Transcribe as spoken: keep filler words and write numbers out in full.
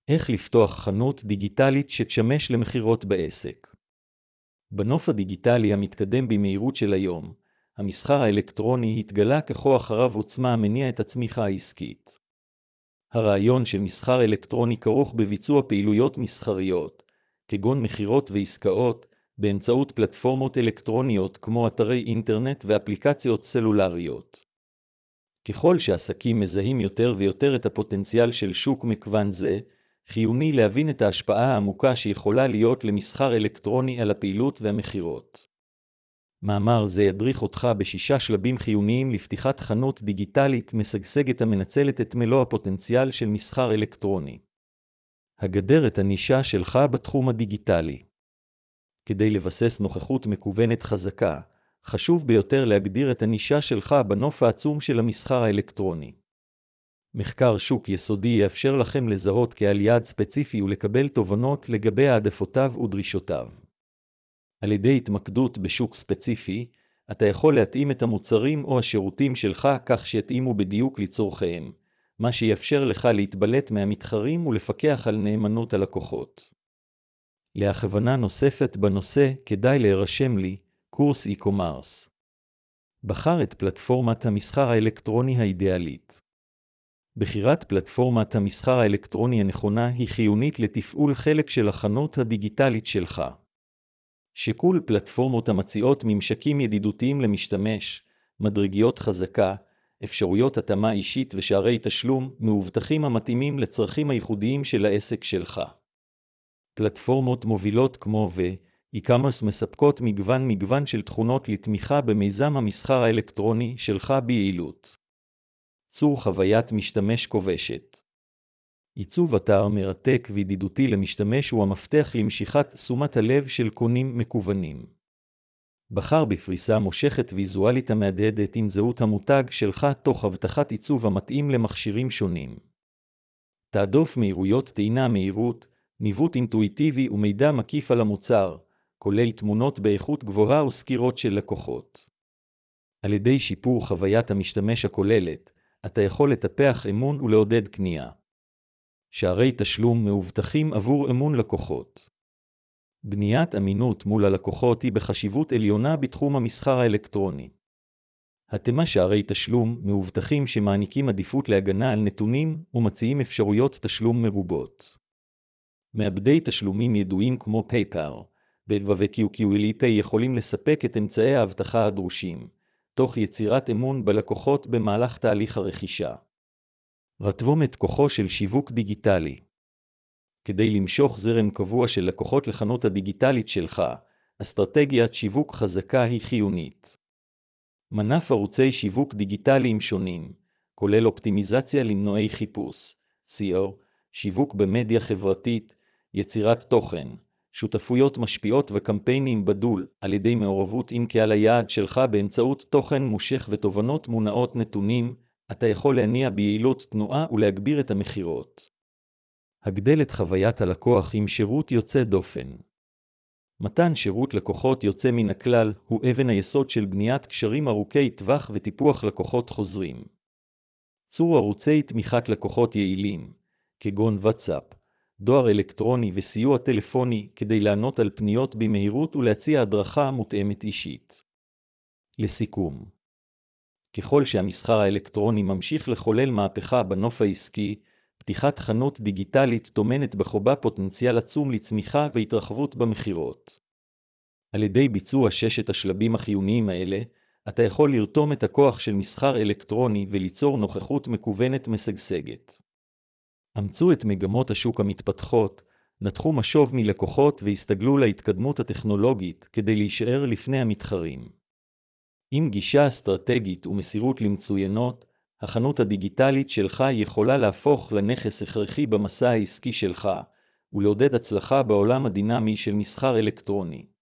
איך לפתוח חנות דיגיטלית שתשמש למכירות בעסק. בנוף הדיגיטלי המתקדם במהירות של היום, המסחר האלקטרוני התגלה ככוח רב עוצמה המניע את הצמיחה העסקית. הרעיון של מסחר אלקטרוני כרוך בביצוע פעילויות מסחריות, כגון מכירות ועסקאות, באמצעות פלטפורמות אלקטרוניות כמו אתרי אינטרנט ואפליקציות סלולריות. ככל שעסקים מזהים יותר ויותר את הפוטנציאל של שוק מגוון זה, חיוני להבין את ההשפעה העמוקה שיכולה להיות למסחר אלקטרוני על הפעילות והמכירות. מאמר זה ידריך אותך בשישה שלבים חיוניים לפתיחת חנות דיגיטלית משגשגת המנצלת את מלוא הפוטנציאל של מסחר אלקטרוני. הגדר את הנישה שלך בתחום הדיגיטלי. כדי לבסס נוכחות מקוונת חזקה, חשוב ביותר להגדיר את הנישה שלך בנוף העצום של המסחר האלקטרוני. מחקר שוק יסודי יאפשר לכם לזהות קהל יעד ספציפי ולקבל תובנות לגבי העדפותיו ודרישותיו. על ידי התמקדות בשוק ספציפי, אתה יכול להתאים את המוצרים או השירותים שלך כך שיתאימו בדיוק לצורכיהם, מה שיאפשר לך להתבלט מהמתחרים ולפקח על נאמנות הלקוחות. להכוונה נוספת בנושא, כדאי להירשם לי, קורס e-commerce. בחר את פלטפורמת המסחר האלקטרוני האידיאלית. בחירת פלטפורמת המסחר האלקטרוני הנכונה היא חיונית לתפעול חלק של החנות הדיגיטלית שלך. שיקול פלטפורמות המציעות ממשקים ידידותיים למשתמש, מדרגיות חזקה, אפשרויות התאמה אישית ושערי תשלום מאובטחים המתאימים לצרכים הייחודיים של העסק שלך. פלטפורמות מובילות כמו ו-e-commerce מספקות מגוון מגוון של תכונות לתמיכה במיזם המסחר האלקטרוני שלך ביעילות. צור חוויית משתמש כובשת. עיצוב אתר מרתק וידידותי למשתמש הוא המפתח למשיכת תשומת הלב של קונים מקוונים. בחר בפריסה מושכת ויזואלית המהדהדת עם זהות המותג שלך תוך הבטחת עיצוב המתאים למכשירים שונים. תעדוף מהירויות טעינה מהירות, ניווט אינטואיטיבי ומידע מקיף על המוצר, כולל תמונות באיכות גבוהה וסקירות של לקוחות. על ידי שיפור חוויית המשתמש הכוללת, אתה יכול לטפח אמון ולעודד קנייה. שערי תשלום מאובטחים עבור אמון לקוחות. בניית אמינות מול הלקוחות היא בחשיבות עליונה בתחום המסחר האלקטרוני. התאמה שערי תשלום מאובטחים שמעניקים עדיפות להגנה על נתונים ומציעים אפשרויות תשלום מרובות. מעבדי תשלומים ידועים כמו PayPal, ו-קיו קיו אל פי יכולים לספק את אמצעי האבטחה הדרושים, תוך יצירת אמון בלקוחות במהלך תהליך הרכישה. רתבום את כוחו של שיווק דיגיטלי. כדי למשוך זרם קבוע של לקוחות לחנות הדיגיטלית שלך, אסטרטגיית שיווק חזקה היא חיונית. מנף ערוצי שיווק דיגיטליים שונים, כולל אופטימיזציה למנועי חיפוש, סי או, שיווק במדיה חברתית, יצירת תוכן, שותפויות משפיעות וקמפיינים בדול על ידי מעורבות עם קהל היעד שלך באמצעות תוכן מושך ותובנות מונעות נתונים, אתה יכול להניע ביעילות תנועה ולהגביר את המכירות. הגדל את חוויית הלקוח עם שירות יוצא דופן. מתן שירות לקוחות יוצא מן הכלל הוא אבן היסוד של בניית קשרים ארוכי טווח וטיפוח לקוחות חוזרים. צור ערוצי תמיכת לקוחות יעילים, כגון וואטסאפ, דואר אלקטרוני וסיוע טלפוני כדי לענות על פניות במהירות ולהציע הדרכה מותאמת אישית. לסיכום, ככל שהמסחר האלקטרוני ממשיך לחולל מהפכה בנוף העסקי, פתיחת חנות דיגיטלית טומנת בחובה פוטנציאל עצום לצמיחה והתרחבות במכירות. על ידי ביצוע ששת השלבים החיוניים האלה, אתה יכול לרתום את הכוח של מסחר אלקטרוני וליצור נוכחות מקוונת משגשגת. אמצו את מגמות השוק המתפתחות, נתחו משוב מלקוחות והסתגלו להתקדמות הטכנולוגית כדי להישאר לפני המתחרים. עם גישה אסטרטגית ומסירות למצוינות, החנות הדיגיטלית שלך יכולה להפוך לנכס הכרחי במסע העסקי שלך, ולעודד הצלחה בעולם הדינמי של מסחר אלקטרוני.